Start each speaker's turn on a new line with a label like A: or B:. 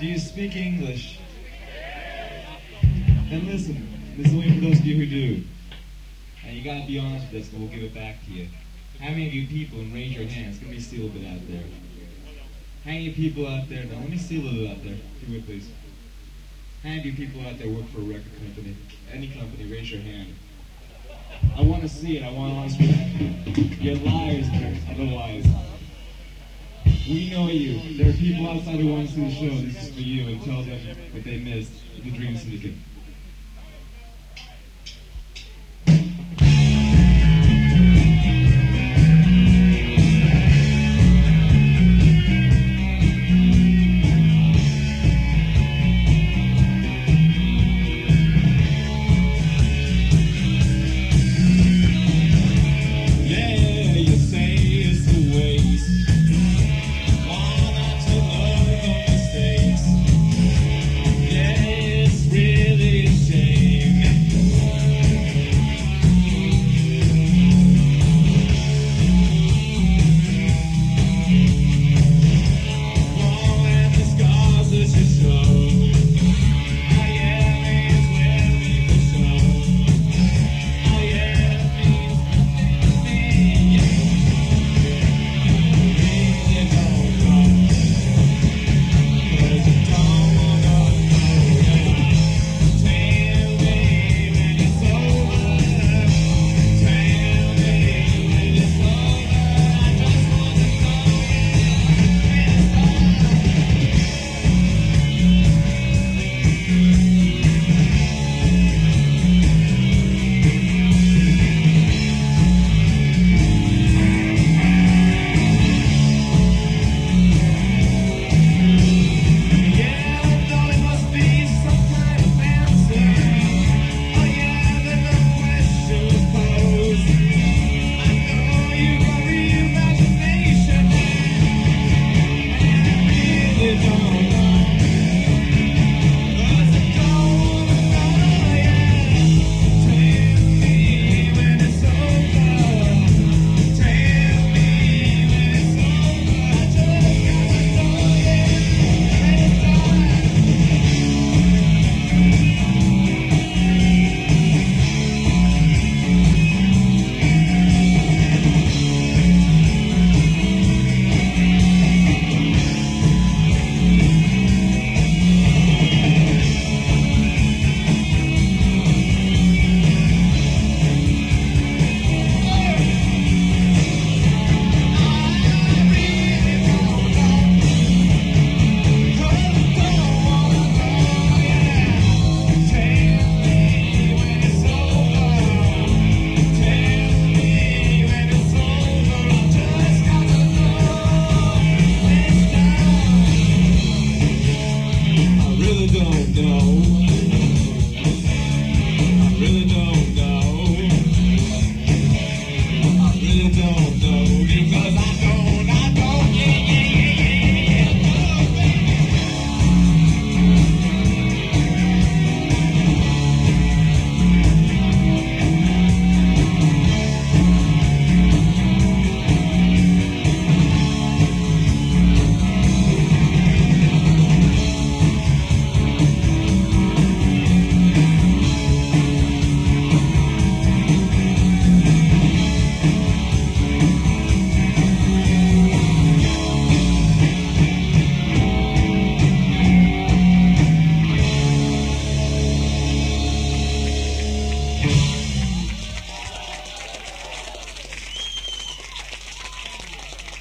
A: Do you speak English? Then listen. This is only for those of you who do. And you gotta be honest with us, and we'll give it back to you. How many of you people, and raise your hands, let me see a little bit out there. How many people out there, now let me see a little bit out there, if you would please. How many of you people out there work for a record company? Any company, raise your hand. I want to see it, I want honest reaction. You're liars, otherwise. We know you. There are people outside who want to see the show. This is for you, and tell them what they missed with the Dream Syndicate.